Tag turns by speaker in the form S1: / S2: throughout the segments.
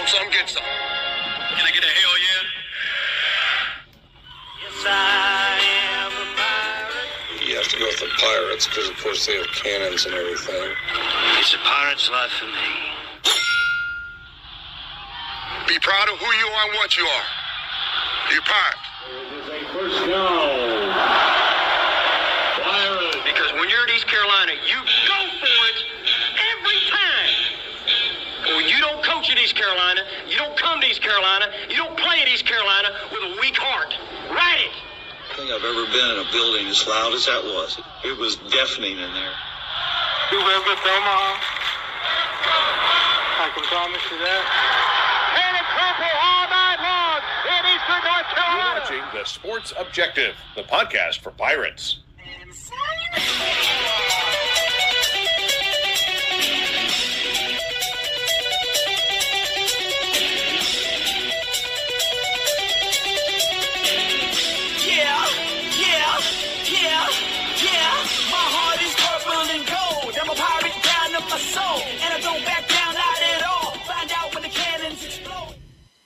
S1: Want some? Get some. Can I get a hell yeah? Yes, I am a pirate. You have to go with the pirates because, of course, they have cannons and everything. It's a pirate's life for me. Be proud of who you are and what you are. You're a pirate.
S2: This is a first down. Pirates.
S1: Because when you're at East Carolina, you go for it every time. Or you don't coach at East Carolina, you don't come to East Carolina, you don't play at East Carolina with a weak heart. Write it.
S3: I think I've ever been in a building as loud as that was. It was deafening in there.
S4: You live with Omaha? I can promise you that.
S1: And it's purple all night long in Eastern North Carolina.
S5: You're watching The Sports Objective, the podcast for Pirates.
S6: My heart is purple and gold. I'm a pirate down of my soul, and I don't back down not at all. Find out when the cannons explode.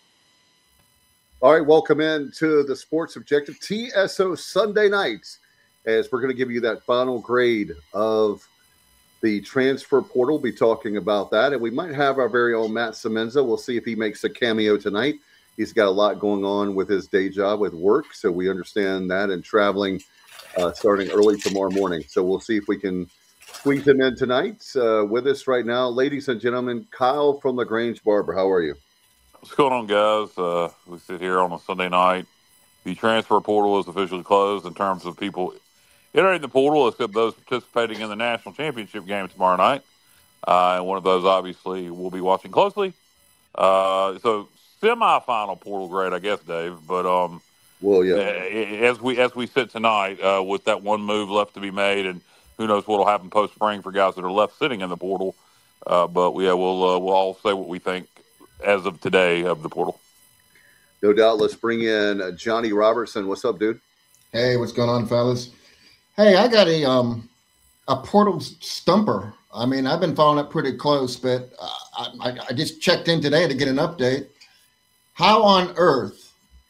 S7: All right, welcome in to the Sports Objective TSO Sunday nights, as we're going to give you that final grade of the transfer portal. We'll be talking about that, and we might have our very own Matt Semenza. We'll see if he makes a cameo tonight. He's got a lot going on with his day job with work, so we understand that, and traveling starting early tomorrow morning. So we'll see if we can squeeze him in tonight. With us right now, ladies and gentlemen, Kyle from LaGrange Barber. How are you?
S8: What's going on, guys? We sit here on a Sunday night. The transfer portal is officially closed in terms of people entering the portal, except those participating in the national championship game tomorrow night. And one of those, obviously, we'll be watching closely. So semifinal portal grade, I guess, Dave. But
S7: well, yeah.
S8: As we sit tonight, with that one move left to be made, and who knows what will happen post spring for guys that are left sitting in the portal. But yeah, we'll all say what we think as of today of the portal.
S7: No doubt. Let's bring in Johnny Robertson. What's up, dude?
S9: Hey, what's going on, fellas? Hey, I got a portal stumper. I mean, I've been following it pretty close, but I just checked in today to get an update. How on earth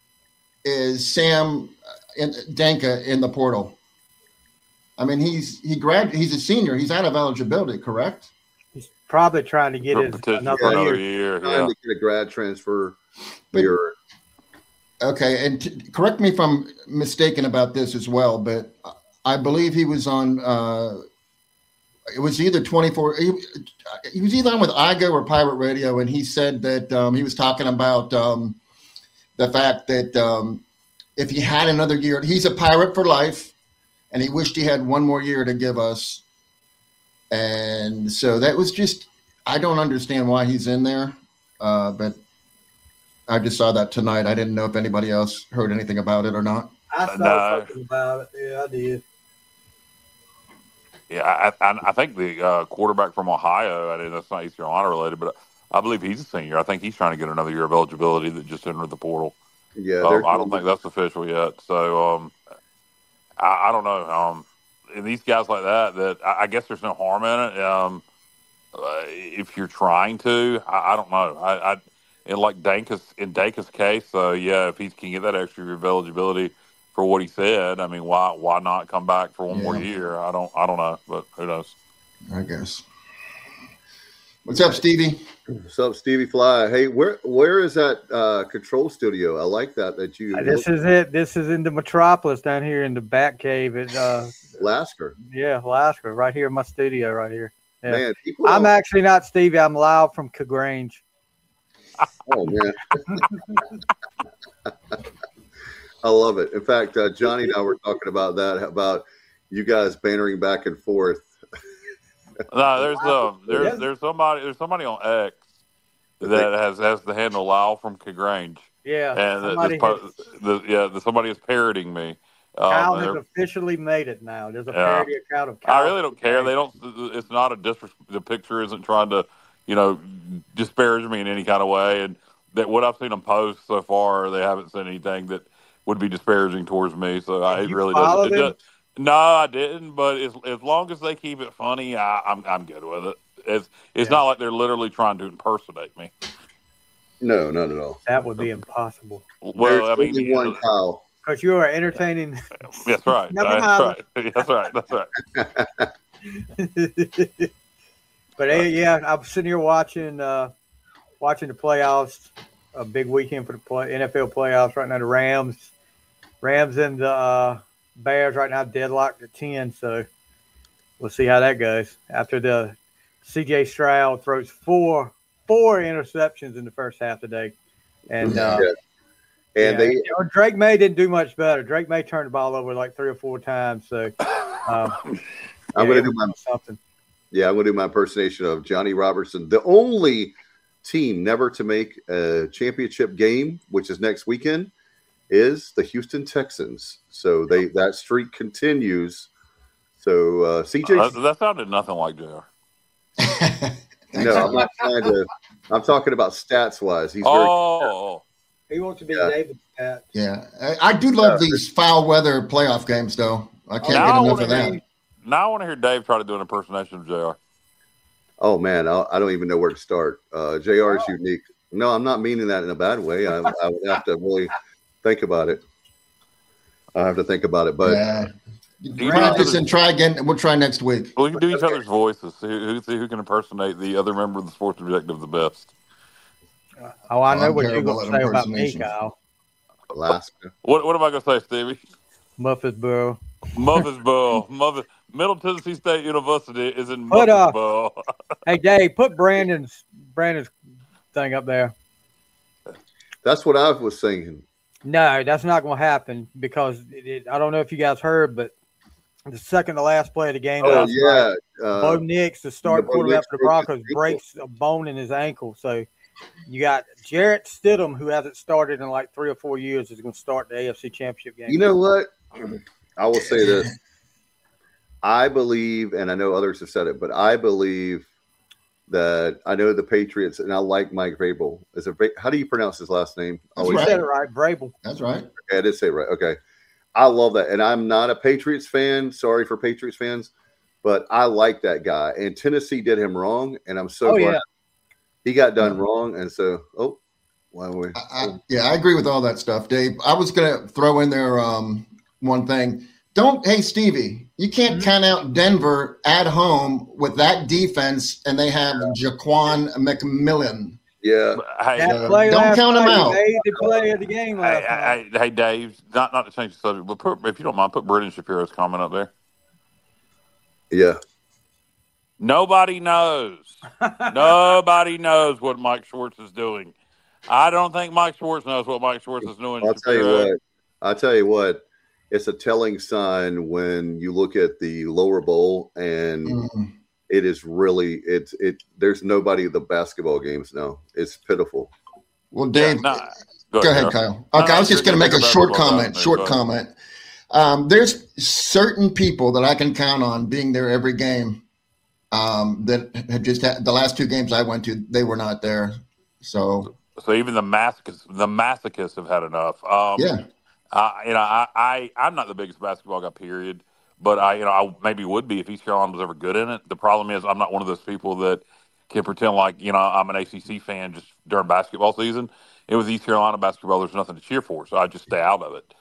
S9: is Sam Danka in the portal? I mean, he's a senior. He's out of eligibility, correct?
S10: He's probably trying to get
S8: another year.
S7: Trying to get a grad transfer year.
S9: Okay, and correct me if I'm mistaken about this as well, but I believe he was on. It was either 24. He was either on with IGO or Pirate Radio, and he said that he was talking about the fact that if he had another year, he's a Pirate for life, and he wished he had one more year to give us. And so that was just, I don't understand why he's in there, but I just saw that tonight. I didn't know if anybody else heard anything about it or not.
S10: I saw something about it. Yeah, I did.
S8: Yeah, I think the quarterback from Ohio, I mean, that's not East Carolina related, but I believe he's a senior. I think he's trying to get another year of eligibility that just entered the portal.
S7: Yeah,
S8: I don't think that's official yet. So I don't know. And these guys like that I guess there's no harm in it. If you're trying to, I don't know. In Danka's case, yeah, if he can get that extra year of eligibility for what he said, I mean, why not come back for one more year? I don't know, but who knows?
S9: I guess. What's up, Stevie?
S7: What's up, Stevie Fly? Hey, where is that control studio? I like that you.
S10: This is it. This is in the Metropolis down here in the back cave at
S7: Lasker.
S10: Yeah, Lasker, right here in my studio, right here. Yeah.
S7: Man,
S10: I'm actually not Stevie. I'm live from LaGrange.
S7: Oh man. I love it. In fact, Johnny and I were talking about that, about you guys bantering back and forth.
S8: No, there's somebody on X that has the handle Lyle from LaGrange.
S10: Yeah,
S8: and somebody is parroting me.
S10: Kyle has officially made it now. There's a parody account of Kyle.
S8: I really don't care. They don't. It's not a disrespect. The picture isn't trying to, disparage me in any kind of way. And that what I've seen them post so far, they haven't said anything that would be disparaging towards me. So it really doesn't. No, I didn't. But as long as they keep it funny, I'm good with it. It's not like they're literally trying to impersonate me.
S7: No, not at all.
S10: That would be impossible.
S8: Well,
S7: There's
S8: I mean,
S7: only one Kyle.
S10: Because you are entertaining.
S8: That's right.
S10: Never
S8: That's right. That's right. That's right.
S10: But yeah, I'm sitting here watching the playoffs. A big weekend for the NFL playoffs right now. The Rams and the Bears right now deadlocked at 10. So we'll see how that goes. After the C.J. Stroud throws four interceptions in the first half today, and Drake May didn't do much better. Drake May turned the ball over like 3 or 4 times. So
S7: I'm going to do
S10: something.
S7: Yeah, I'm going to do my impersonation of Johnny Robertson. The only team never to make a championship game, which is next weekend, is the Houston Texans. So that streak continues. So CJ,
S8: that sounded nothing like JR.
S7: No, I'm not trying to. I'm talking about stats wise. He's
S10: he wants to be David Pat.
S9: Yeah, I do love these foul weather playoff games, though. I can't get enough of that.
S8: Now I want to hear Dave try to do an impersonation of JR.
S7: Oh man, I don't even know where to start. JR is unique. No, I'm not meaning that in a bad way. I would have to really think about it. I have to think about it, but
S9: practice and try again. We'll try next week.
S8: We can do each other's voices. See who can impersonate the other member of the Sports Objective the best.
S10: Oh, I know what you're going to say about me, Kyle.
S7: Alaska.
S8: What am I going to say, Stevie?
S10: Murfreesboro.
S8: Middle Tennessee State University is in Murfreesboro.
S10: Hey, Dave, put Brandon's thing up there.
S7: That's what I was saying.
S10: No, that's not going to happen because I don't know if you guys heard, but the second to last play of the game last night, Bo Nix, the starting quarterback for the Broncos, breaks a bone in his ankle. So you got Jarrett Stidham, who hasn't started in like 3 or 4 years, is going to start the AFC Championship game.
S7: You know what? I will say this. I believe, and I know others have said it, but I believe that I know the Patriots, and I like Mike Vrabel. How do you pronounce his last name?
S10: You said it right, Vrabel.
S9: That's right.
S7: Okay, I did say it right. Okay. I love that. And I'm not a Patriots fan. Sorry for Patriots fans, but I like that guy. And Tennessee did him wrong, and I'm so glad he got done wrong. And so,
S9: I agree with all that stuff, Dave. I was going to throw in there one thing. Hey, Stevie, you can't count out Denver at home with that defense, and they have Jaquan McMillan.
S7: Yeah.
S8: Hey,
S9: don't count him out.
S10: The play of the game last night.
S8: Hey, Dave, not to change the subject, but if you don't mind, put Brendan Shapiro's comment up there.
S7: Yeah.
S8: Nobody knows. Nobody knows what Mike Schwartz is doing. I don't think Mike Schwartz knows what Mike Schwartz is doing.
S7: I'll tell you what. It's a telling sign when you look at the lower bowl, and it is really there's nobody at the basketball games now. It's pitiful.
S9: Well, Dave, go ahead, Kyle. Okay, I was just going to make a short comment. There's certain people that I can count on being there every game that had just had the last 2 games I went to, they were not there. So
S8: even the masochists have had enough. I'm not the biggest basketball guy, period. But I maybe would be if East Carolina was ever good in it. The problem is I'm not one of those people that can pretend like I'm an ACC fan just during basketball season. It was East Carolina basketball. There's nothing to cheer for, so I just stay out of it.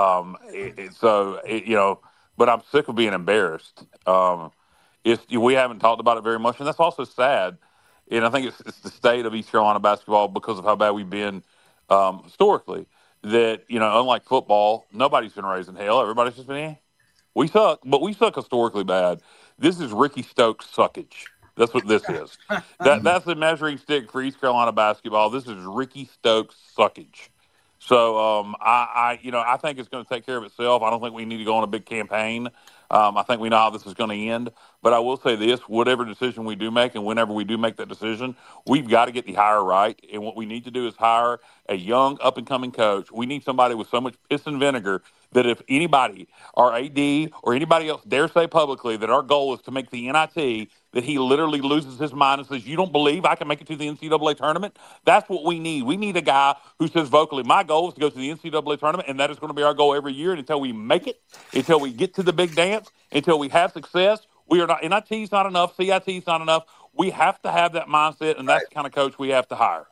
S8: But I'm sick of being embarrassed. We haven't talked about it very much, and that's also sad. And I think it's the state of East Carolina basketball because of how bad we've been historically. That, unlike football, nobody's been raising hell. Everybody's just been, we suck, but we suck historically bad. This is Ricky Stokes suckage. That's what this is. That's the measuring stick for East Carolina basketball. This is Ricky Stokes suckage. So I think it's going to take care of itself. I don't think we need to go on a big campaign. I think we know how this is going to end. But I will say this, whatever decision we do make and whenever we do make that decision, we've got to get the hire right. And what we need to do is hire a young, up-and-coming coach. We need somebody with so much piss and vinegar that if anybody, our AD or anybody else dare say publicly that our goal is to make the NIT, that he literally loses his mind and says, you don't believe I can make it to the NCAA tournament? That's what we need. We need a guy who says vocally, my goal is to go to the NCAA tournament, and that is going to be our goal every year until we make it, until we get to the big dance, until we have success. We are not, NIT's not enough, CIT's not enough. We have to have that mindset, and that's the kind of coach we have to hire.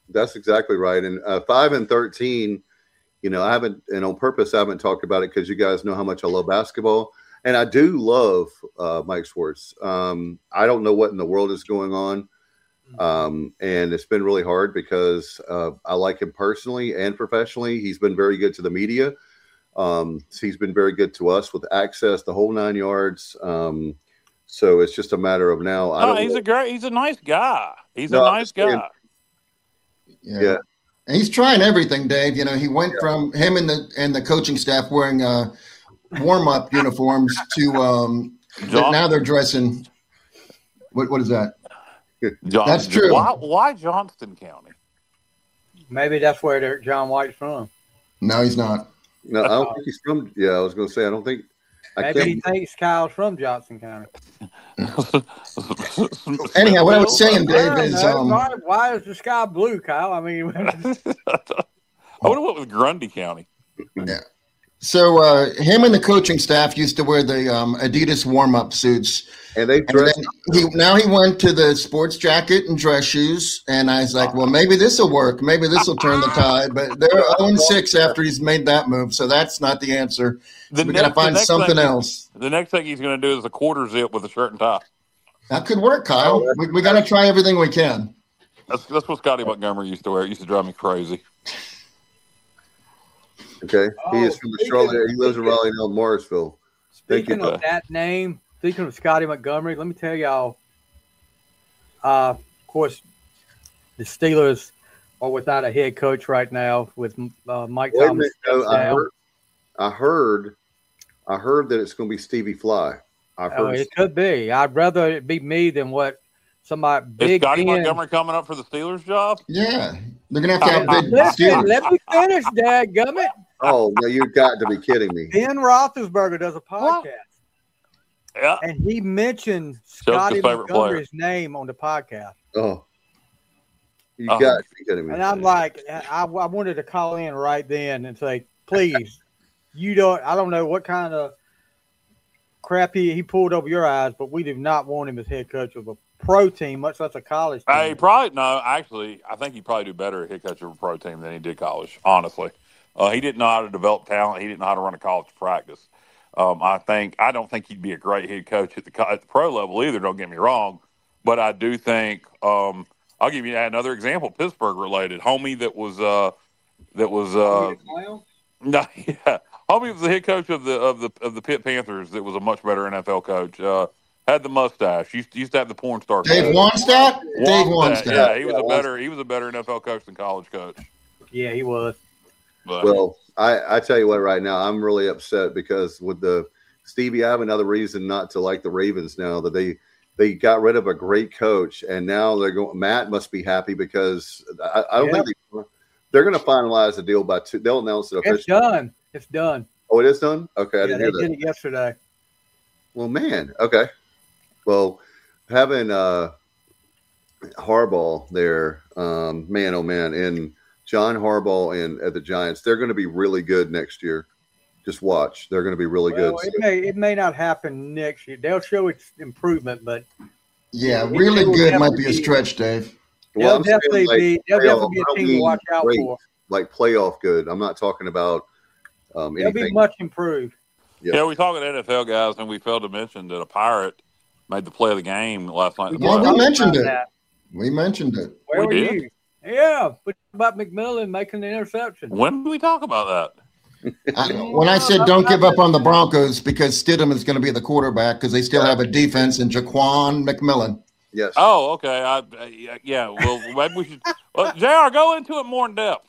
S7: That's exactly right. And 5-13, you know, I haven't, and on purpose, I haven't talked about it because you guys know how much I love basketball. And I do love Mike Schwartz. I don't know what in the world is going on. And it's been really hard because I like him personally and professionally. He's been very good to the media. He's been very good to us with access, the whole 9 yards. So it's just a matter of now.
S8: He's a nice guy. He's a nice guy.
S9: Yeah. And he's trying everything, Dave. You know, he went from him and the coaching staff wearing warm-up uniforms to now they're dressing. What is that? That's true.
S8: Why Johnston County?
S10: Maybe that's where John White's from.
S9: No, he's not.
S7: No, I don't think he's from. Yeah, I was going to say I don't think.
S10: Maybe he thinks Kyle's from Johnson County.
S9: Anyhow, what I was saying, Dave, is
S10: why is the sky blue, Kyle? I mean,
S8: I would have went with Grundy County.
S9: Yeah. So him and the coaching staff used to wear the Adidas warm-up suits.
S7: And they
S9: now he went to the sports jacket and dress shoes. And I was like, well, maybe this will work. Maybe this will turn the tide. But they're 0-6 after he's made that move. So that's not the answer. So we got to find something else.
S8: The next thing he's going to do is a quarter zip with a shirt and tie.
S9: That could work, Kyle. We got to try everything we can.
S8: That's what Scotty Montgomery used to wear. It used to drive me crazy.
S7: Okay. He is from the Charlotte. He lives in Raleigh, now Morrisville.
S10: Speaking of that name, speaking of Scotty Montgomery, let me tell y'all, of course, the Steelers are without a head coach right now with Mike Thomas.
S7: I heard that it's going to be Stevie Fly.
S10: It could be. I'd rather it be me than what somebody big.
S8: Is Scotty Montgomery coming up for the Steelers job?
S9: Yeah. They're going to have big Steelers.
S10: Let me finish, dadgummit.
S7: Oh, no, you've got to be kidding me.
S10: Ben Roethlisberger does a podcast.
S8: Yeah.
S10: And he mentioned Scotty Montgomery's name on the podcast.
S7: Oh. You got to be kidding me.
S10: And I'm like, I wanted to call in right then and say, please, I don't know what kind of crap he pulled over your eyes, but we do not want him as head coach of a pro team, much less a college team.
S8: I think he'd probably do better at head coach of a pro team than he did college, honestly. He didn't know how to develop talent. He didn't know how to run a college practice. I don't think he'd be a great head coach at the pro level either, don't get me wrong. But I do think I'll give you another example, Pittsburgh related. Homie Homie was the head coach of the Pitt Panthers that was a much better NFL coach. Had the mustache. Used to have the porn star.
S9: Dave Wannstedt? Dave Wannstedt.
S8: Yeah, he was a better NFL coach than college coach.
S10: Yeah, he was.
S8: But,
S7: well, I tell you what, right now I'm really upset because with the Stevie, I have another reason not to like the Ravens now that they got rid of a great coach and now they're going. Matt must be happy because I don't think they're going to finalize the deal by two. They'll announce it officially.
S10: It's done. It's done.
S7: Oh, it is done. Okay, I didn't hear that.
S10: They did it yesterday.
S7: Well, man. Okay. Well, having Harbaugh there, man, oh man, and John Harbaugh and at the Giants, they're going to be really good next year. Just watch; they're going to be really good.
S10: It may not happen next year. They'll show its improvement, but
S9: really good might be a stretch, Dave.
S10: They'll definitely be a team to watch out for.
S7: Like playoff good. I'm not talking about anything.
S10: They'll be much improved.
S8: Yeah, we talking NFL guys, and we failed to mention that a Pirate made the play of the game last night.
S9: Yeah, we mentioned it. We mentioned it.
S10: Where were you? Yeah, but about McMillan making the interception.
S8: When did we talk about
S9: that? When I said don't give up on the Broncos because Stidham is going to be the quarterback because they still have a defense in Jaquan McMillan.
S7: Yes.
S8: Oh, okay. Well, maybe we should. Well, JR, go into it more in depth.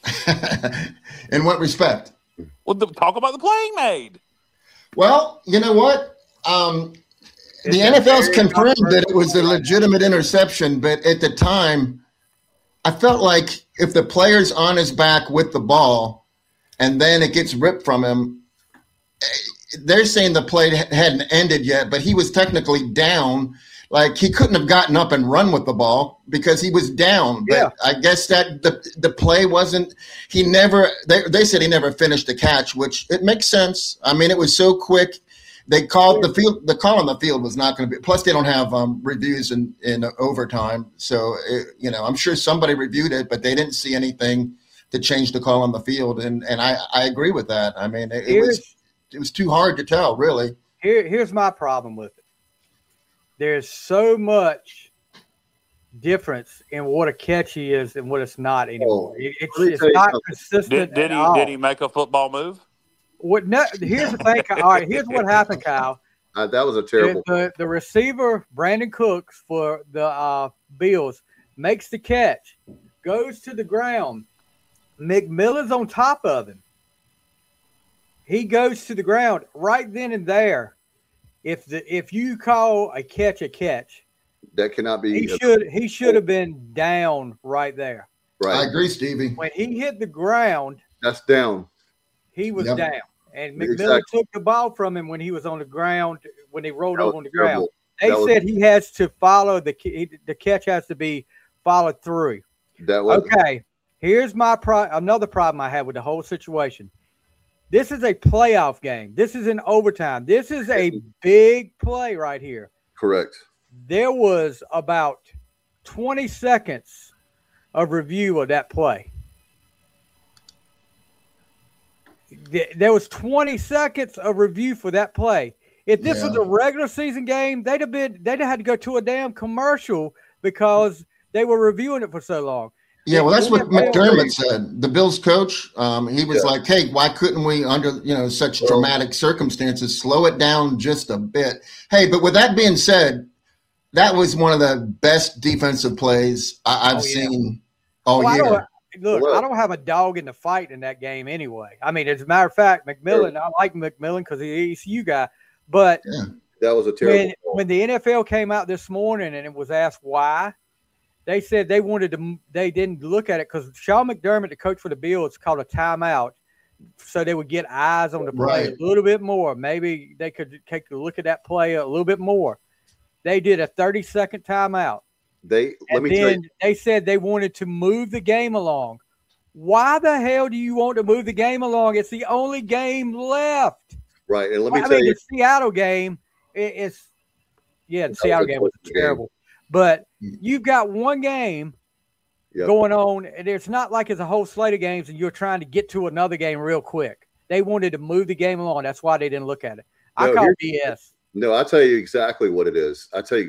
S9: In what respect?
S8: Well, talk about the play he made.
S9: Well, you know what? The NFL's confirmed that it was a legitimate interception, but at the time, I felt like if the player's on his back with the ball and then it gets ripped from him, they're saying the play hadn't ended yet, but he was technically down. Like he couldn't have gotten up and run with the ball because he was down. But I guess that the play wasn't. They said he never finished the catch, which it makes sense. I mean, it was so quick. they called the field. The call on the field was not going to be. Plus, they don't have reviews in overtime. So I'm sure somebody reviewed it, but they didn't see anything to change the call on the field. And I agree with that. I mean, it was too hard to tell, really.
S10: Here's my problem with it. There's so much difference in what a catch is and what it's not anymore. It's not consistent.
S8: Did he make a football move?
S10: Here's the thing. All right, here's what happened, Kyle.
S7: That was a terrible.
S10: The receiver, Brandon Cooks, for the Bills, makes the catch, goes to the ground. McMillan's on top of him. He goes to the ground right then and there. If you call a catch,
S7: that cannot be.
S10: He should have been down right there.
S7: Right.
S9: I agree, Stevie.
S10: When he hit the ground,
S7: that's down.
S10: He was down, and McMillan took the ball from him when he was on the ground. When they rolled over on the ground, they said he has to follow the catch has to be followed through. Okay. Here's my another problem I have with the whole situation. This is a playoff game. This is in overtime. This is a big play right here.
S7: Correct.
S10: There was about 20 seconds of review of that play. There was 20 seconds of review for that play. If this was a regular season game, they'd have had to go to a damn commercial because they were reviewing it for so long.
S9: Yeah, well, that's what McDermott said. The Bills coach, he was like, "Hey, why couldn't we, under such dramatic circumstances, slow it down just a bit?" Hey, but with that being said, that was one of the best defensive plays I've seen all year.
S10: I don't have a dog in the fight in that game anyway. I mean, as a matter of fact, McMillan, I like McMillan because he's an ECU guy, but
S7: that was a terrible.
S10: When the NFL came out this morning and it was asked why. They said they didn't look at it because Sean McDermott, the coach for the Bills, called a timeout so they would get eyes on the play a little bit more. Maybe they could take a look at that play a little bit more. They did a 30-second timeout. They said they wanted to move the game along. Why the hell do you want to move the game along? It's the only game left.
S7: Right, and let me tell you.
S10: The Seattle game, the Seattle game was terrible. But you've got one game going on, and it's not like it's a whole slate of games and you're trying to get to another game real quick. They wanted to move the game along. That's why they didn't look at it. I call it BS.
S7: No, I'll tell you exactly what it is.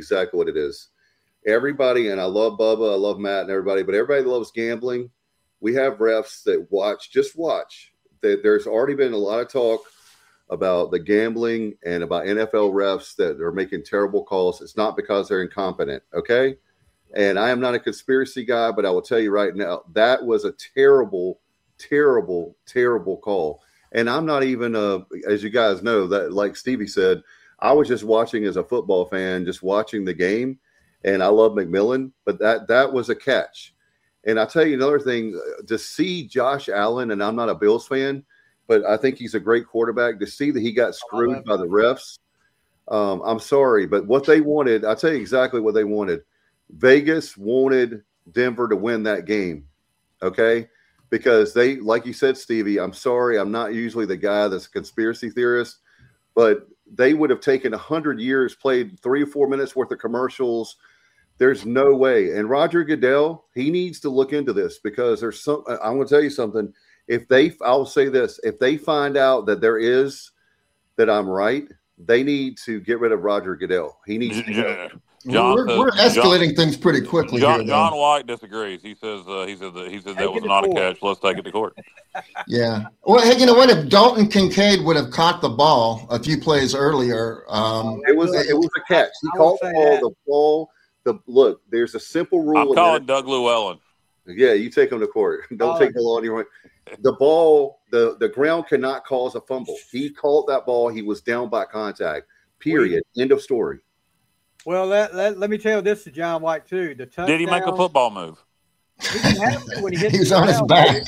S7: Everybody, and I love Bubba, I love Matt and everybody, but everybody loves gambling. We have refs that just watch. There's already been a lot of talk about the gambling and about NFL refs that are making terrible calls. It's not because they're incompetent, okay? And I am not a conspiracy guy, but I will tell you right now, that was a terrible, terrible, terrible call. And I'm not even, as you guys know, that like Stevie said, I was just watching as a football fan, just watching the game, and I love McMillan, but that was a catch. And I'll tell you another thing, to see Josh Allen, and I'm not a Bills fan, but I think he's a great quarterback. To see that he got screwed by the refs, I'm sorry. But what they wanted, I'll tell you exactly what they wanted. Vegas wanted Denver to win that game, okay? Because they, like you said, Stevie, I'm sorry. I'm not usually the guy that's a conspiracy theorist, but they would have taken 100 years, played 3 or 4 minutes worth of commercials. There's no way. And Roger Goodell, he needs to look into this because there's some – I'm going to tell you something. I'll say this, if they find out that I'm right, they need to get rid of Roger Goodell. He needs to go.
S9: We're escalating things pretty quickly.
S8: John White disagrees. He said that was not a catch. Let's take it to court.
S9: Yeah. Well, hey, you know what? If Dalton Kincaid would have caught the ball a few plays earlier,
S7: it was a catch. He caught the ball. Look, there's a simple rule.
S8: I'm calling Doug Llewellyn.
S7: Yeah, you take him to court. Don't take the law in your hand. The ball, the ground cannot cause a fumble. He caught that ball. He was down by contact. Period. End of story.
S10: Well, let me tell this to John White too. The touchdown,
S8: did he make a football move?
S10: He didn't have to when he hit.
S9: He was on his back.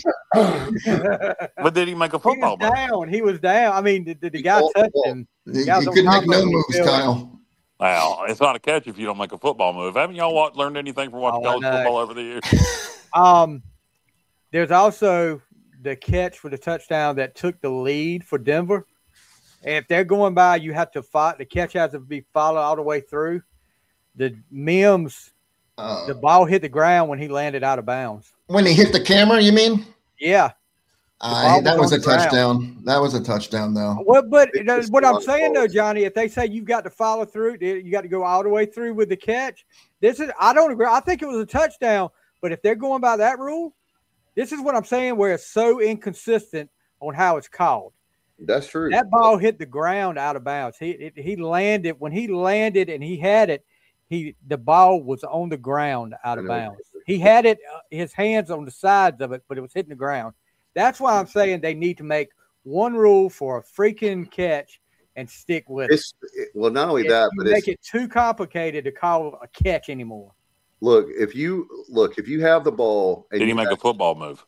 S8: But did he make a football move?
S10: He was down. I mean, the guy touched him.
S9: He couldn't make no moves, Kyle.
S8: Well, it's not a catch if you don't make a football move. Haven't y'all learned anything from watching college football over the years?
S10: There's also the catch for the touchdown that took the lead for Denver. And if they're going by, you have to the catch has to be followed all the way through. The Mims, the ball hit the ground when he landed out of bounds.
S9: When he hit the camera, you mean?
S10: Yeah.
S9: That was a touchdown. That was a touchdown, though.
S10: Well, but what I'm saying, though, Johnny, if they say you've got to follow through, you got to go all the way through with the catch. I don't agree. I think it was a touchdown, but if they're going by that rule, this is what I'm saying, where it's so inconsistent on how it's called.
S7: That's true.
S10: That ball hit the ground out of bounds. He landed when he landed and he had it. The ball was on the ground out of bounds. He had it, his hands on the sides of it, but it was hitting the ground. That's why I'm saying they need to make one rule for a freaking catch and stick with it.
S7: Well, not only that, but
S10: make it too complicated to call a catch anymore.
S7: Look, if you have the ball, and
S8: did he make a football move?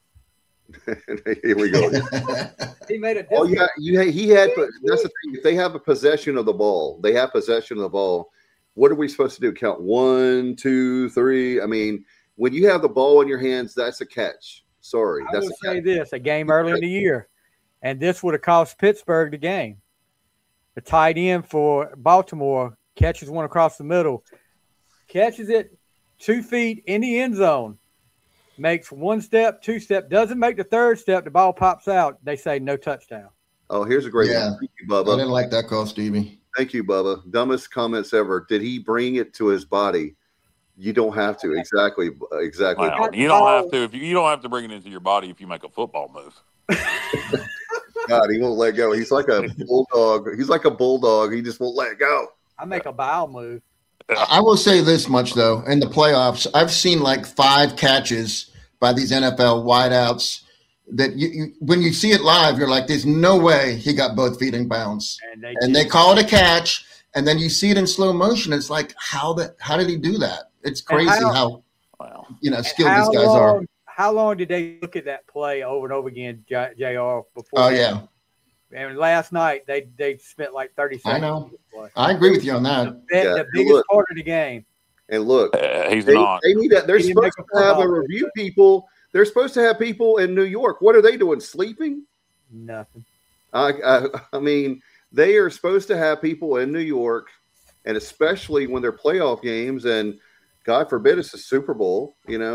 S7: Here we go.
S10: He made a.
S7: Oh yeah, he had. That's the thing. If they have a possession of the ball, they have possession of the ball. What are we supposed to do? Count 1, 2, 3. I mean, when you have the ball in your hands, that's a catch. Sorry,
S10: I would say this: a game early in the year, and this would have cost Pittsburgh the game. The tight end for Baltimore catches one across the middle, catches it 2 feet in the end zone, makes 1 step, 2 step, doesn't make the 3rd step. The ball pops out. They say no touchdown.
S7: Oh, here's a great one. Thank you, Bubba.
S9: I didn't like that call, Stevie.
S7: Thank you, Bubba. Dumbest comments ever. Did he bring it to his body? You don't have to. Exactly.
S8: Well, you don't have to. If you don't have to bring it into your body if you make a football move.
S7: God, he won't let go. He's like a bulldog. He's like a bulldog. He just won't let go.
S10: I make a bowel move.
S9: I will say this much, though. In the playoffs, I've seen like 5 catches by these NFL wideouts that when you see it live, you're like, there's no way he got both feet in bounds. And they call it a catch, and then you see it in slow motion. It's like, how did he do that? It's crazy how skilled these guys are.
S10: How long did they look at that play over and over again, JR? Before?
S9: Oh, yeah.
S10: And last night, they spent like 30 seconds.
S9: I know. I agree with you on that.
S10: The biggest part of the game.
S7: And look,
S8: he's not.
S7: They need that. They're supposed to have a review people. They're supposed to have people in New York. What are they doing? Sleeping?
S10: Nothing.
S7: I mean, they are supposed to have people in New York, and especially when they're playoff games, and God forbid it's a Super Bowl,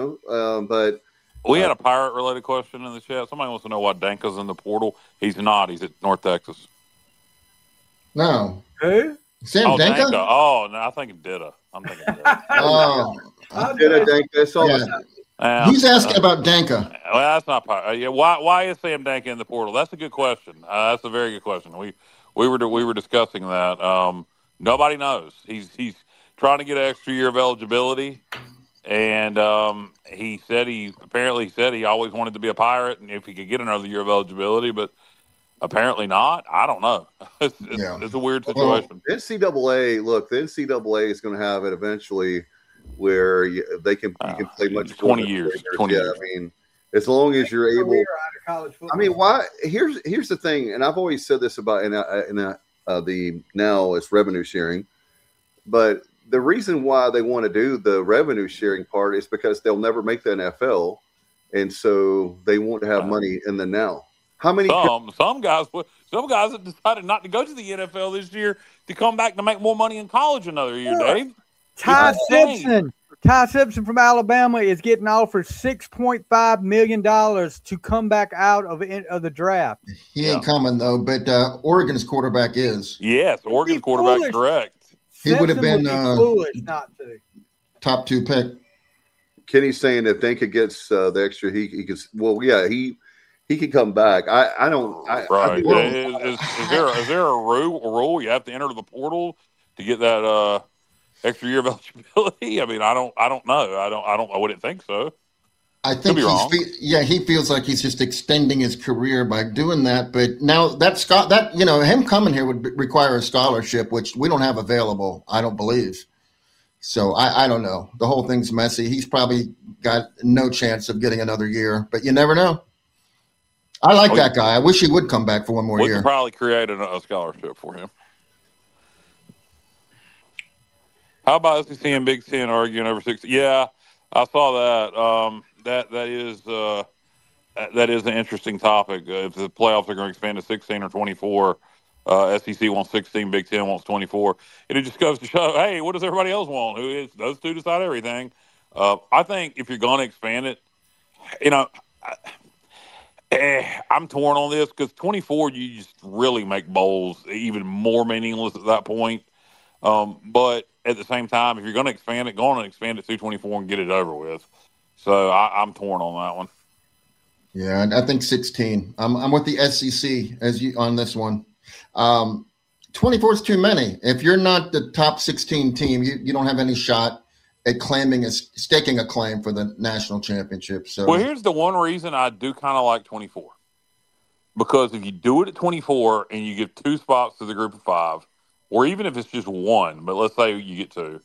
S7: but
S8: we had a Pirate-related question in the chat. Somebody wants to know why Danka's in the portal. He's not. He's at North Texas.
S9: No.
S10: Who?
S9: Sam Danka?
S8: Danka. Oh, no, I think Dida. I'm thinking Dida.
S7: Dida Danka. That's all.
S9: Yeah. He's asking about Danka.
S8: Well, that's not Pirate. Why is Sam Danka in the portal? That's a good question. That's a very good question. We were discussing that. Nobody knows. He's trying to get an extra year of eligibility. And he said he always wanted to be a Pirate, and if he could get another year of eligibility, but apparently not. I don't know. It's a weird situation.
S7: The NCAA is going to have it eventually where you can play much
S8: 20 years. 20 years.
S7: I mean, as long as you're able. I mean, why? Here's the thing, and I've always said this about the now it's revenue sharing, but the reason why they want to do the revenue sharing part is because they'll never make the NFL, and so they want to have money in the now. How many?
S8: Some guys have decided not to go to the NFL this year to come back to make more money in college another year, Dave.
S10: Ty Simpson from Alabama is getting offered $6.5 million to come back out of the draft.
S9: He ain't coming though, but Oregon's quarterback is.
S8: Yes, Oregon's quarterback correct.
S9: He would have been
S10: foolish not to.
S9: Top 2 pick.
S7: Kenny's saying if Danka gets the extra, he could. Well, yeah, he could come back. I don't.
S8: Right. Is there a rule you have to enter the portal to get that extra year of eligibility? I mean, I don't know. I wouldn't think so.
S9: I think he feels like he's just extending his career by doing that. But now him coming here would require a scholarship, which we don't have available. I don't believe. So I don't know. The whole thing's messy. He's probably got no chance of getting another year, but you never know. I like that guy. I wish he would come back for one more year.
S8: We could probably create a scholarship for him. How about SEC and Big Ten arguing over 6? Yeah, I saw that. That is an interesting topic. If the playoffs are going to expand to 16 or 24, SEC wants 16, Big Ten wants 24. And it just goes to show, hey, what does everybody else want? Who is those two decide everything? I think if you're going to expand it, I'm torn on this because 24, you just really make bowls even more meaningless at that point. But at the same time, if you're going to expand it, go on and expand it through 24 and get it over with. So I'm torn on that one.
S9: Yeah, and I think 16. I'm with the SEC on this one. 24 is too many. If you're not the top 16 team, you don't have any shot at staking a claim for the national championship. So,
S8: well, here's the one reason I do kind of like 24. Because if you do it at 24 and you give 2 spots to the group of 5, or even if it's just 1, but let's say you get 2,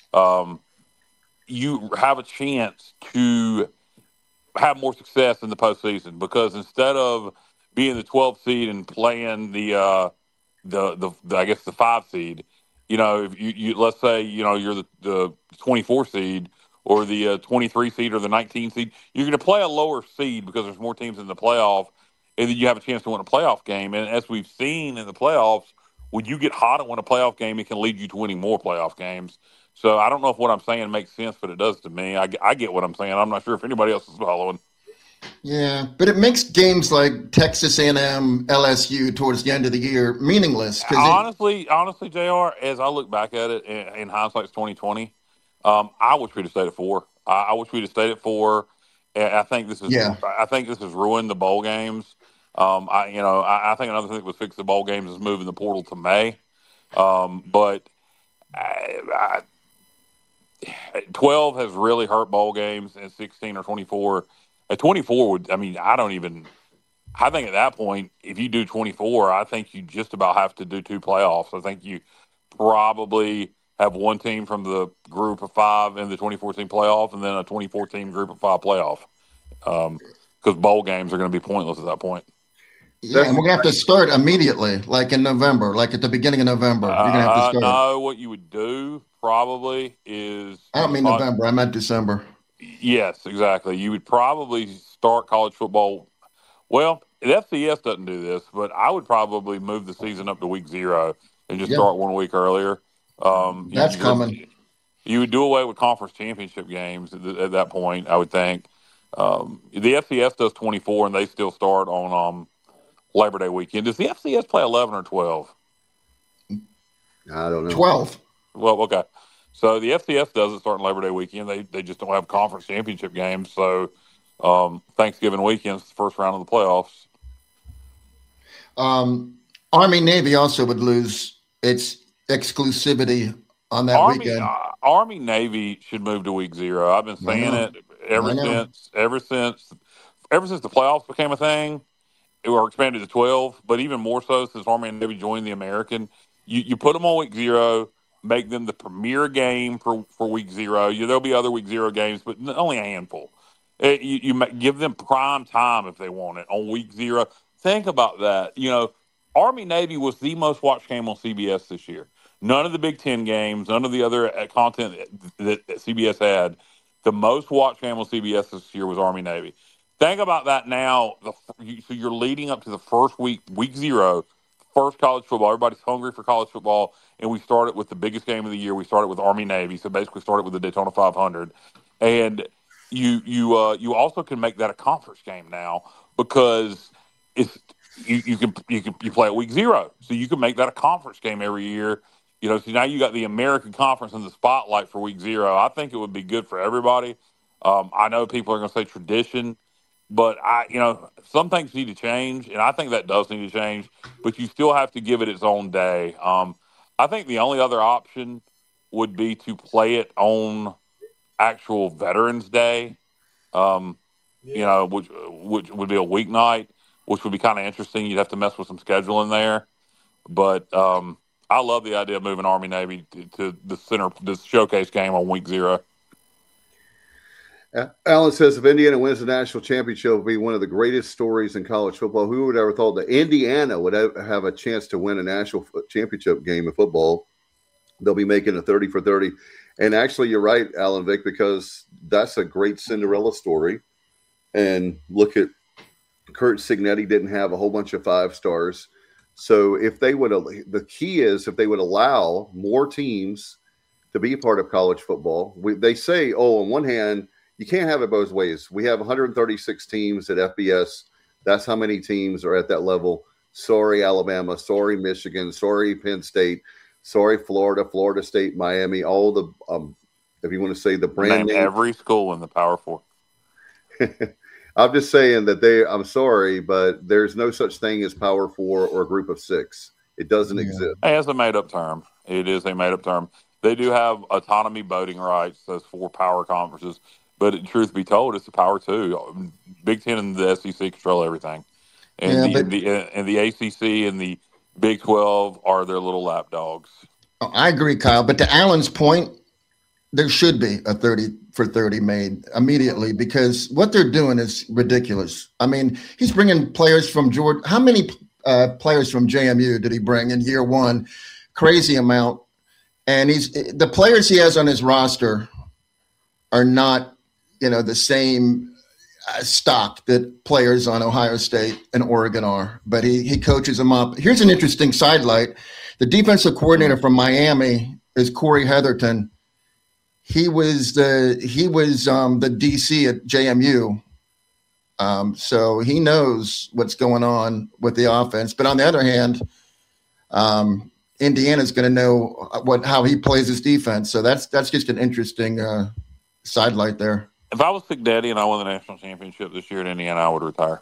S8: you have a chance to have more success in the postseason. Because instead of being the 12th seed and playing the I guess the 5 seed, if you let's say you're the 24 seed or the 23 seed or the 19 seed, you're going to play a lower seed because there's more teams in the playoff, and then you have a chance to win a playoff game. And as we've seen in the playoffs, when you get hot and win a playoff game, it can lead you to winning more playoff games. So I don't know if what I'm saying makes sense, but it does to me. I get what I'm saying. I'm not sure if anybody else is following.
S9: Yeah, but it makes games like Texas A&M, LSU towards the end of the year meaningless.
S8: Honestly, JR, as I look back at it in hindsight's 2020, I wish we'd have stayed at 4. I wish we'd have stayed at 4. I think this is ruined the bowl games. I think another thing that was fix the bowl games is moving the portal to May. But 12 has really hurt bowl games, and 16 or 24. At 24 I think at that point, if you do 24, I think you just about have to do 2 playoffs. I think you probably have 1 team from the group of 5 in the 2014 playoff and then a 2014 group of 5 playoff. Because bowl games are going to be pointless at that point.
S9: Yeah, and we're going to have to start immediately, like in November, like at the beginning of November. You're going to have to start.
S8: No, what you would do probably is...
S9: I don't mean November. I meant December.
S8: Yes, exactly. You would probably start college football. Well, the FCS doesn't do this, but I would probably move the season up to week 0 and just start 1 week earlier.
S9: That's coming.
S8: You would do away with conference championship games at that point, I would think. The FCS does 24, and they still start on Labor Day weekend. Does the FCS play 11 or 12?
S7: I don't know.
S9: 12.
S8: Well, okay. So the FCS doesn't start on Labor Day weekend. They just don't have conference championship games. So Thanksgiving weekend is the first round of the playoffs.
S9: Army-Navy also would lose its exclusivity on that weekend.
S8: Army-Navy should move to week 0. I've been saying it ever since the playoffs became a thing. It were expanded to 12, but even more so since Army and Navy joined the American. You put them on week 0. Make them the premier game for week 0. There'll be other week 0 games, but only a handful. You give them prime time if they want it on week 0. Think about that. Army-Navy was the most watched game on CBS this year. None of the Big Ten games, none of the other content that CBS had. The most watched game on CBS this year was Army-Navy. Think about that now. So you're leading up to the first week 0, first college football. Everybody's hungry for college football. And we started with the biggest game of the year. We started with Army-Navy, so basically started with the Daytona 500. And you also can make that a conference game now because you play at week 0, so you can make that a conference game every year. So now you got the American Conference in the spotlight for week 0. I think it would be good for everybody. I know people are going to say tradition, but some things need to change, and I think that does need to change. But you still have to give it its own day. I think the only other option would be to play it on actual Veterans Day, which would be a weeknight, which would be kind of interesting. You'd have to mess with some scheduling there. But I love the idea of moving Army-Navy to the showcase game on week 0.
S7: Alan says, if Indiana wins the national championship, it will be one of the greatest stories in college football. Who would ever thought that Indiana would have a chance to win a national championship game of football? They'll be making a 30 for 30. And actually, you're right, Alan Vick, because that's a great Cinderella story. And look at Kurt Signetti didn't have a whole bunch of 5 stars. So if they would, the key is if they would allow more teams to be a part of college football. They say, on one hand, you can't have it both ways. We have 136 teams at FBS. That's how many teams are at that level. Sorry, Alabama. Sorry, Michigan. Sorry, Penn State. Sorry, Florida, Florida State, Miami. All the, if you want to say the brand name.
S8: Every school in the Power Four.
S7: I'm just saying that I'm sorry, but there's no such thing as Power Four or Group of Six. It doesn't exist.
S8: Hey, it's a made-up term. It is a made-up term. They do have autonomy voting rights, those 4 power conferences. But truth be told, it's the Power Two. Big Ten and the SEC control everything. And the ACC and the Big 12 are their little lapdogs.
S9: I agree, Kyle. But to Alan's point, there should be a 30 for 30 made immediately because what they're doing is ridiculous. I mean, he's bringing players from Georgia. How many players from JMU did he bring in year one? Crazy amount. And the players he has on his roster are not, the same stock that players on Ohio State and Oregon are. But he coaches them up. Here's an interesting sidelight. The defensive coordinator from Miami is Corey Heatherton. He was the DC at JMU. So he knows what's going on with the offense. But on the other hand, Indiana's going to know how he plays his defense. So that's just an interesting sidelight there.
S8: If I was Big Daddy and I won the national championship this year at Indiana, I would retire.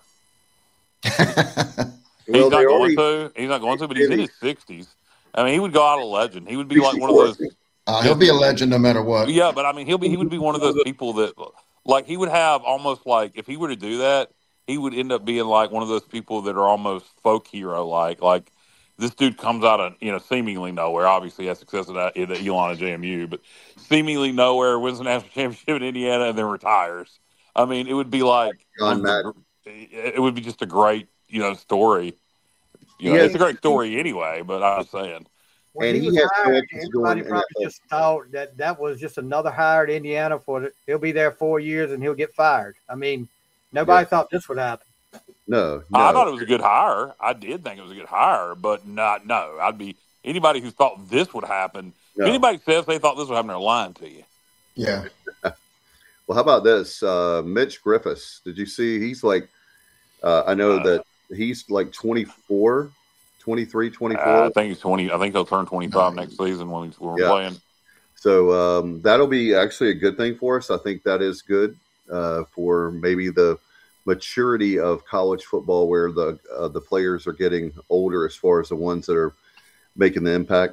S8: He's not going to, but he's in his 60s. I mean, he would go out a legend. He would be like one of those.
S9: He'll be a legend no matter what.
S8: Yeah, but I mean, he would be one of those people that, like, he would have almost like, if he were to do that, he would end up being like one of those people that are almost folk hero like this dude comes out of seemingly nowhere. Obviously, he has success at Elon and JMU, but seemingly nowhere, wins the national championship in Indiana, and then retires. I mean, it would be like it would be just a great story. It's a great story anyway. But I was saying.
S10: When he was hired, everybody probably just thought that was just another hire at Indiana he'll be there 4 years and he'll get fired. I mean, nobody thought this would happen.
S7: No.
S8: I thought it was a good hire. I did think it was a good hire, but I'd be anybody who thought this would happen. No. If anybody says they thought this would happen, they're lying to you.
S9: Yeah.
S7: Well, how about this? Mitch Griffiths. Did you see? He's like, I know that he's like 24. 23, 24.
S8: I think he's 20. I think he'll turn 25 next season when we're playing.
S7: So that'll be actually a good thing for us. I think that is good for maybe the maturity of college football, where the players are getting older as far as the ones that are making the impact.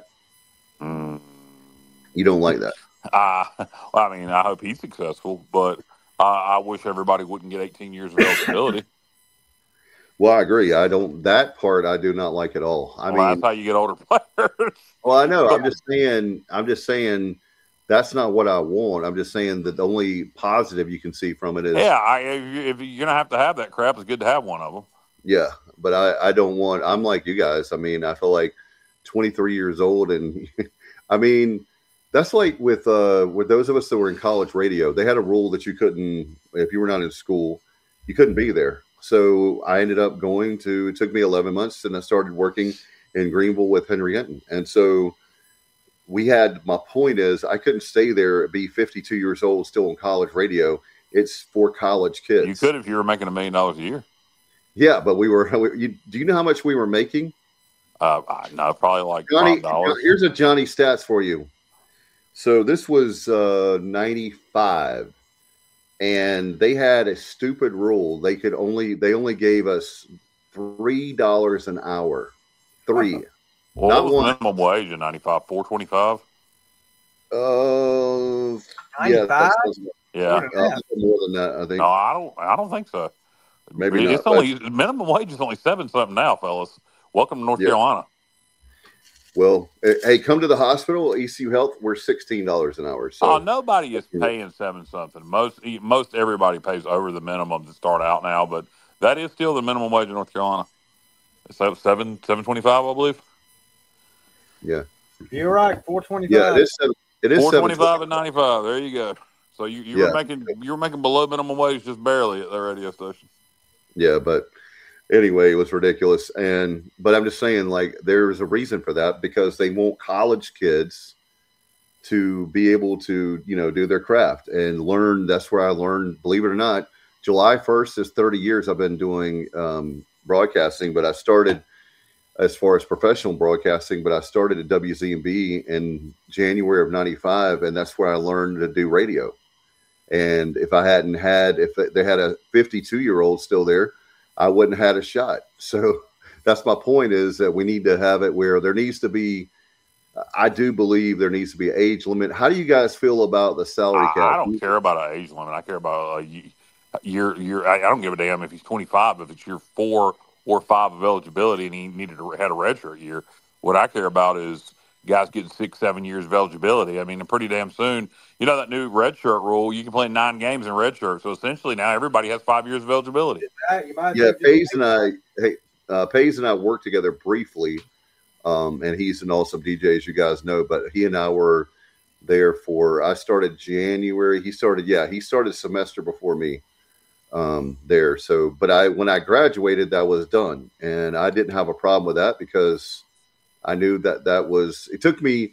S7: You don't like that?
S8: Well, I mean, I hope he's successful, but I wish everybody wouldn't get 18 years of eligibility.
S7: Well, I agree. That part I do not like at all. I mean,
S8: that's how you get older players.
S7: Well, I know. I'm just saying that's not what I want. I'm just saying that the only positive you can see from it is.
S8: Yeah, if you're going to have that crap, it's good to have one of them.
S7: Yeah, but I don't want. I'm like you guys. I mean, I feel like 23 years old, and I mean, that's like with those of us that were in college radio. They had a rule that you couldn't, if you were not in school, you couldn't be there. So I ended up it took me 11 months, and I started working in Greenville with Henry Hinton. And so my point is I couldn't stay there, be 52 years old, still in college radio. It's for college kids.
S8: You could if you were making $1 million a year.
S7: Yeah, but do you know how much we were making?
S8: No, probably like
S7: Johnny,
S8: $5.
S7: Here's a Johnny stats for you. So this was 95. And they had a stupid rule. They only gave us $3 an hour. $3.
S8: What was minimum wage in 95? $4.25?
S10: 95?
S8: Yeah.
S7: More than that, I think.
S8: No, I don't think so.
S7: Maybe not.
S8: It's only minimum wage is only 7-something now, fellas. Welcome to North Carolina.
S7: Well, hey, come to the hospital, ECU Health. We're $16 an hour. So.
S8: Nobody is paying 7-something. Most everybody pays over the minimum to start out now, but that is still the minimum wage in North Carolina. It's $7.25, I believe.
S7: Yeah,
S10: you're right. $4.25.
S7: Yeah, it is
S8: $4.25 and 95. There you go. So you were making below minimum wage just barely at the radio station.
S7: Yeah, but Anyway, it was ridiculous. But I'm just saying, like, there's a reason for that because they want college kids to be able to, do their craft and learn. That's where I learned, believe it or not, July 1st is 30 years I've been doing broadcasting, but I started as far as professional broadcasting, but I started at WZMB in January of 95. And that's where I learned to do radio. And if they had a 52-year-old still there, I wouldn't have had a shot. So that's my point, is that we need to have it where there needs to be, I do believe there needs to be an age limit. How do you guys feel about the salary cap?
S8: I don't care about an age limit. I care about I don't give a damn if he's 25, if it's year 4 or 5 of eligibility and he had a redshirt year. What I care about is guys getting 6-7 years of eligibility. I mean, pretty damn soon, that new redshirt rule, you can play 9 games in redshirt. So essentially now everybody has 5 years of eligibility.
S7: Yeah, Pays and I worked together briefly, and he's an awesome DJ, as you guys know. But he and I were there I started January. He started a semester before me there. So, but when I graduated, that was done, and I didn't have a problem with that because I knew that was. It took me.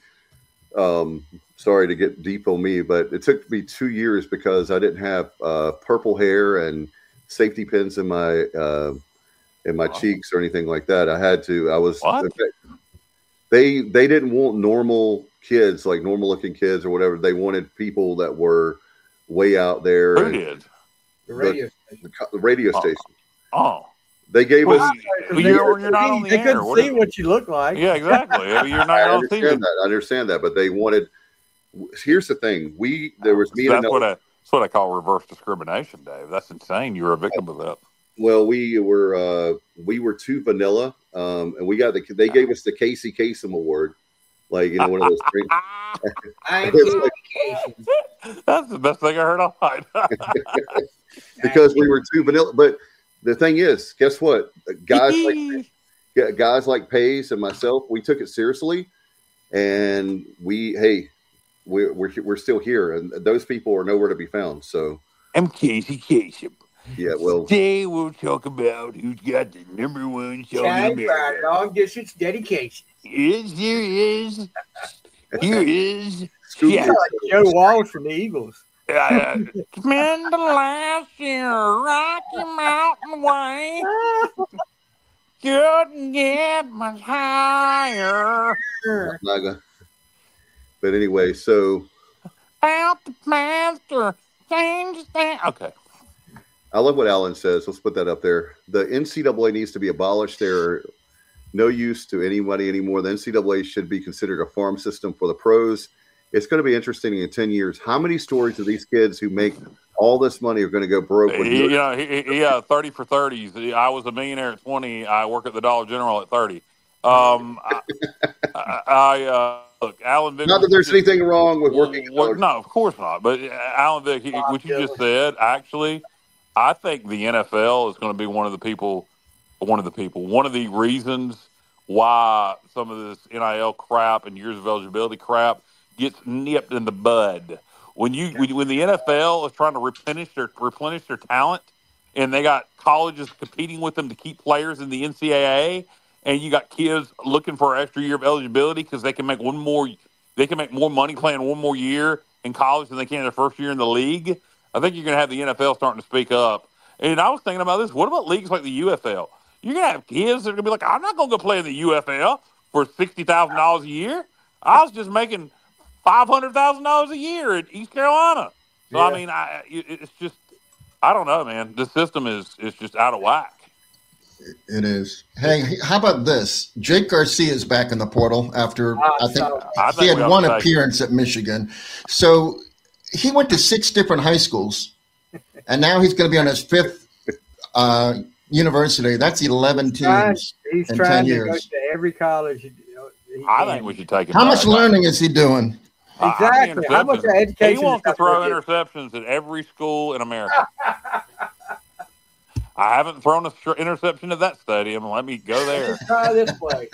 S7: Sorry to get deep on me, but it took me 2 years because I didn't have purple hair and safety pins in my cheeks or anything like that. I had to. I was.
S8: What?
S7: They didn't want normal kids, like normal looking kids or whatever. They wanted people that were way out there.
S8: Who did?
S10: The radio station.
S7: The radio station.
S8: Oh.
S7: They gave us.
S8: You're not on the
S10: they
S8: air.
S10: couldn't see what you look like.
S8: Yeah, exactly. You're not on TV.
S7: I understand that, but they wanted. Here's the thing: there was me.
S8: That's what I call reverse discrimination, Dave. That's insane. You were a victim of that.
S7: Well, we were too vanilla, and we got they gave us the Casey Kasem Award, like one of those.
S8: That's the best thing I heard all night.
S7: Because we were too vanilla, but the thing is, guess what? Guys like Pays and myself, we took it seriously, and we're still here, and those people are nowhere to be found. So
S8: I'm Casey Kasem.
S7: Yeah, well,
S8: today we'll talk about who's got the #1 song in America.
S10: Long distance dedication.
S8: Yes, there is. Here is.
S10: Yeah, like Joe Walsh from the Eagles.
S8: Spend the last year Rocky Mountain way. Couldn't get much higher.
S7: But anyway, so
S8: out the master change that. Okay.
S7: I love what Alan says. Let's put that up there. The NCAA needs to be abolished. They're no use to anybody anymore. The NCAA should be considered a farm system for the pros. It's going to be interesting in 10 years. How many stories of these kids who make all this money are going to go broke?
S8: 30 for 30s. I was a millionaire at 20. I work at the Dollar General at 30. Look, Alan Vick.
S7: Not that there's anything wrong with working.
S8: No, of course not. But Alan Vick, what you just said, actually, I think the NFL is going to be one of the reasons why some of this NIL crap and years of eligibility crap gets nipped in the bud. When the NFL is trying to replenish their talent, and they got colleges competing with them to keep players in the NCAA, and you got kids looking for an extra year of eligibility because they can make more money playing one more year in college than they can their first year in the league. I think you're going to have the NFL starting to speak up. And I was thinking about this. What about leagues like the UFL? You're going to have kids that are going to be like, I'm not going to go play in the UFL for $60,000 a year. I was just making $500,000 a year at East Carolina. So, yeah. I mean, it's just, I don't know, man. The system is just out of whack.
S9: It is. Hey, how about this? Jake Garcia is back in the portal after I think he had one appearance at Michigan. So he went to 6 different high schools, and now he's going to be on his 5th university. That's 11 teams
S10: he's
S9: in
S10: trying
S9: 10 years.
S10: To go to every college.
S8: I think we should take it.
S9: How much learning is he doing?
S10: Exactly. How much education?
S8: He wants to throw interceptions at every school in America. I haven't thrown an interception at that stadium. Let me go there.
S10: Let's try this place.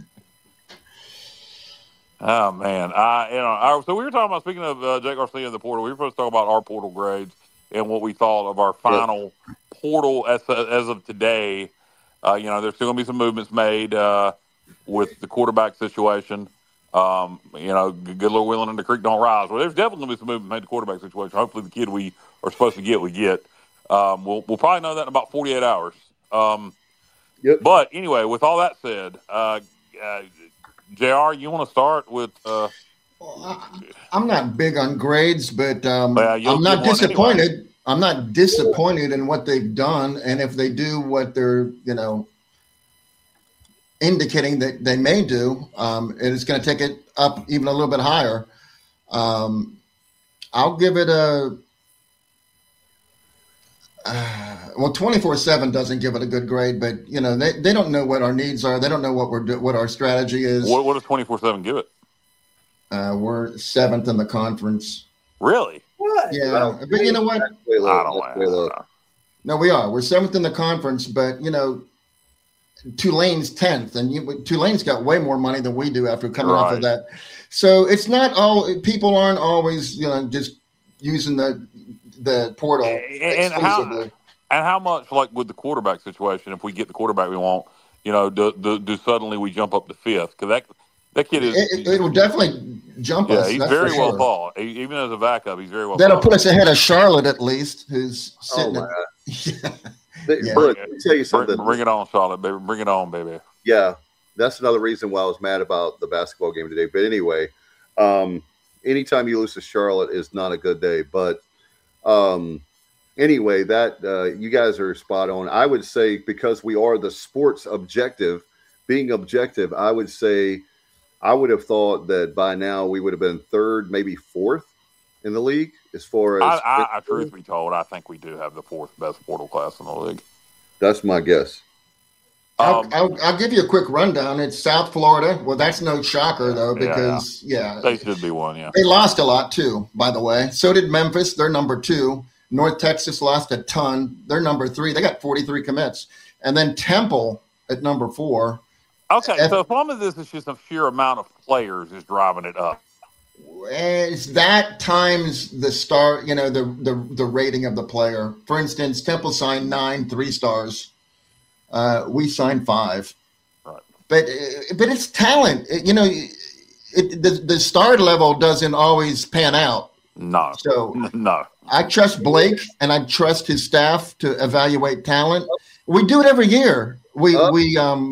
S8: Oh man, so we were talking about, speaking of Jake Garcia in the portal, we were supposed to talk about our portal grades and what we thought of our final portal as of today. There's still going to be some movements made with the quarterback situation. Good little willing in the creek don't rise. Well, there's definitely going to be some movement made in the quarterback situation. Hopefully, the kid we are supposed to get, we get. We'll probably know that in about 48 hours.
S7: Yep.
S8: But anyway, with all that said, JR, you want to start with?
S9: I'm not big on grades, but I'm
S8: you'll
S9: not
S8: get one
S9: disappointed.
S8: anyway.
S9: I'm not disappointed in what they've done, and if they do what they're, indicating that they may do, it's going to take it up even a little bit higher. I'll give it a 24/7 doesn't give it a good grade, but they don't know what our needs are. They don't know what our strategy is.
S8: What does 24/7 give it?
S9: We're 7th in the conference.
S8: Really?
S10: What?
S9: Yeah, but you know what?
S8: I don't know.
S9: No, we are. We're 7th in the conference, but Tulane's 10th, and Tulane's got way more money than we do after coming off of that. So it's not all people aren't always just using the portal exclusively.
S8: And how much, like with the quarterback situation, if we get the quarterback we want, do suddenly we jump up to 5th? Because that kid is
S9: it will definitely jump us.
S8: Yeah, he's very well thought. Even as a backup, he's very well.
S9: That'll
S8: thought.
S9: Put us ahead of Charlotte at least, who's sitting.
S7: Oh my God.
S9: Yeah.
S7: Look, let me tell you something.
S8: Bring it on, Charlotte, baby. Bring it on, baby.
S7: Yeah, that's another reason why I was mad about the basketball game today. But anyway, anytime you lose to Charlotte is not a good day. But anyway, that you guys are spot on. I would say because we are the sports objective, being objective, I would say I would have thought that by now we would have been 3rd, maybe 4th in the league as far as.
S8: I truth be told, I think we do have the 4th best portal class in the league.
S7: That's my guess.
S9: I'll give you a quick rundown. It's South Florida. Well, that's no shocker though, because
S8: they should be one. Yeah,
S9: they lost a lot too. By the way, so did Memphis. They're number 2. North Texas lost a ton. They're number 3. They got 43 commits, and then Temple at number 4.
S8: Okay, so some of this is just a sheer amount of players is driving it up.
S9: It's that times the star, the rating of the player. For instance, Temple signed 9 3-stars. We signed 5.
S8: Right.
S9: But it's talent. The star level doesn't always pan out.
S8: No.
S9: So
S8: no.
S9: I trust Blake and I trust his staff to evaluate talent. We do it every year. We beat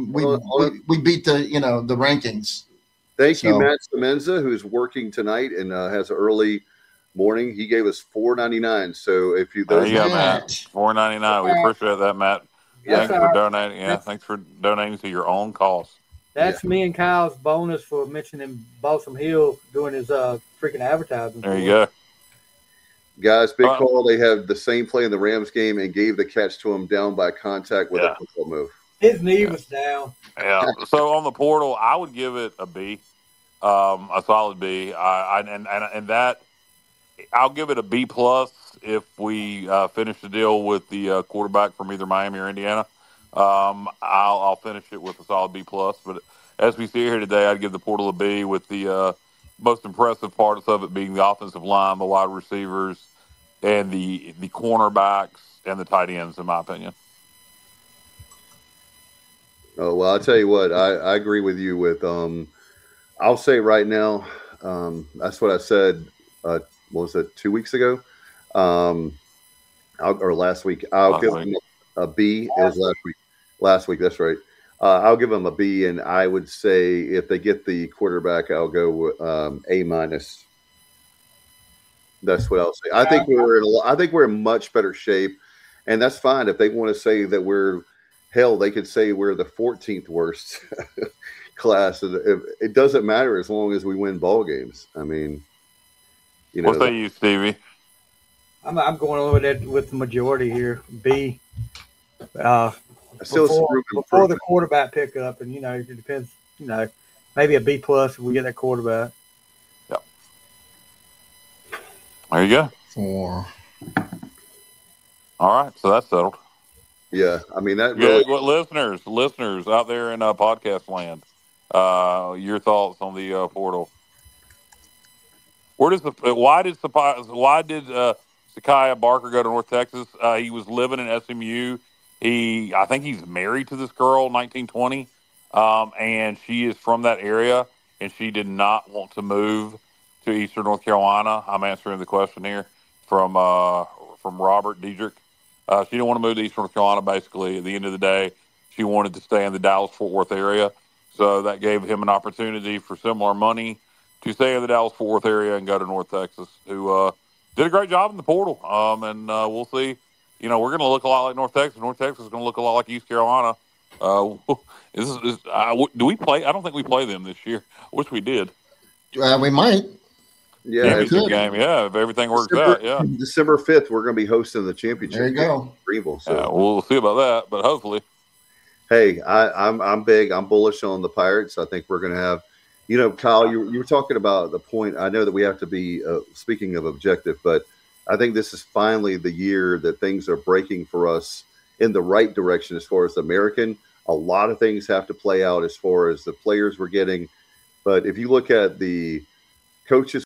S9: the rankings.
S7: Thank you, Matt Semenza, who's working tonight and has an early morning. He gave us $4.99. So if you
S8: there you go, Matt, $4.99. We appreciate that, Matt.
S10: Yes,
S8: thanks for donating. Yeah, thanks for donating to your own cause.
S10: That's me and Kyle's bonus for mentioning Balsam Hill doing his freaking advertising.
S8: There you go.
S7: Guys, big call. They have the same play in the Rams game and gave the catch to him down by contact with a football move.
S10: His knee was down.
S8: Yeah. So on the portal, I would give it a B, a solid B. And that I'll give it a B plus if we finish the deal with the quarterback from either Miami or Indiana. I'll finish it with a solid B plus. But as we see here today, I'd give the portal a B with the most impressive parts of it being the offensive line, the wide receivers, and the cornerbacks and the tight ends, in my opinion.
S7: Oh, well, I'll tell you what, I agree with you with, I'll say right now, that's what I said, what was it, 2 weeks ago? Or last week. I'll give them a B. It was last week. Last week, that's right. I'll give them a B, and I would say if they get the quarterback, I'll go with A minus. That's what I'll say. I think we're in much better shape, and that's fine. If they want to say that they could say we're the 14th worst class. It doesn't matter as long as we win ball games. I mean,
S8: What say you, Stevie?
S10: I'm going over that with the majority here. B. Before the quarterback pickup, and it depends. Maybe a B plus if we get that quarterback.
S8: Yep. There you go.
S9: 4.
S8: All right, so that's settled.
S7: Yeah, I mean that. Really,
S8: listeners out there in podcast land, your thoughts on the portal? Why did Sakiah Barker go to North Texas? He was living in SMU. I think he's married to this girl, 1920, and she is from that area, and she did not want to move to Eastern North Carolina. I'm answering the question here from Robert Diedrich. She didn't want to move to Eastern North Carolina. Basically, at the end of the day, she wanted to stay in the Dallas-Fort Worth area. So that gave him an opportunity for similar money to stay in the Dallas-Fort Worth area and go to North Texas, who did a great job in the portal. And we'll see. We're going to look a lot like North Texas. North Texas is going to look a lot like East Carolina. Do we play? I don't think we play them this year. I wish we did.
S9: We might.
S7: Yeah,
S8: championship game. Yeah, if everything works out. Yeah,
S7: December 5th, we're going to be hosting the championship.
S9: There you go.
S7: Greenville. So.
S8: Yeah, we'll see about that, but hopefully.
S7: Hey, I'm big. I'm bullish on the Pirates. I think we're going to have, Kyle, you were talking about the point. I know that we have to be, speaking of objective, but I think this is finally the year that things are breaking for us in the right direction as far as the American. A lot of things have to play out as far as the players we're getting. But if you look at the coaches